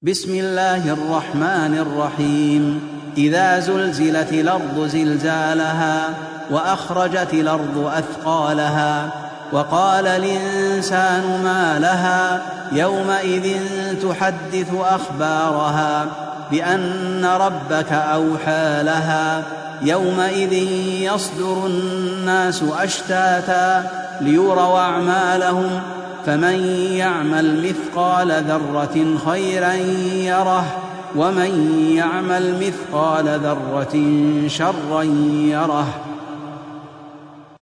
بسم الله الرحمن الرحيم. إذا زلزلت الأرض زلزالها وأخرجت الأرض أثقالها وقال الإنسان ما لها يومئذ تحدث أخبارها بأن ربك أوحى لها يومئذ يصدر الناس أشتاتا ليروا أعمالهم فمن يعمل مثقال ذرة خيرا يره ومن يعمل مثقال ذرة شرا يره.